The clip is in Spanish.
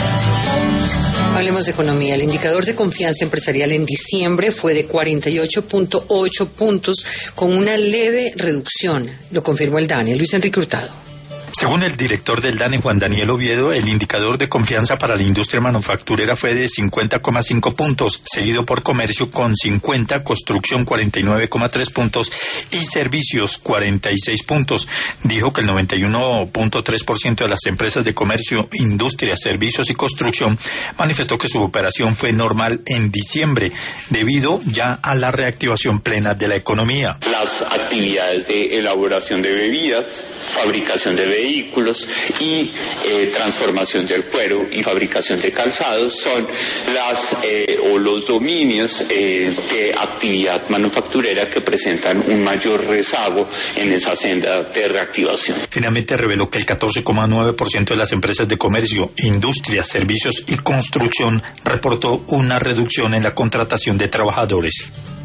Hablemos de economía. El indicador de confianza empresarial en diciembre fue de 48.8 puntos con una leve reducción. Lo confirmó el DANE. Luis Enrique Hurtado. Según el director del DANE, Juan Daniel Oviedo, el indicador de confianza para la industria manufacturera fue de 50,5 puntos, seguido por comercio con 50, construcción 49,3 puntos y servicios 46 puntos. Dijo que el 91.3% de las empresas de comercio, industria, servicios y construcción manifestó que su operación fue normal en diciembre, debido ya a la reactivación plena de la economía. Las actividades de elaboración de bebidas, fabricación de vehículos y transformación del cuero y fabricación de calzados son los dominios de actividad manufacturera que presentan un mayor rezago en esa senda de reactivación. Finalmente reveló que el 14,9% de las empresas de comercio, industria, servicios y construcción reportó una reducción en la contratación de trabajadores.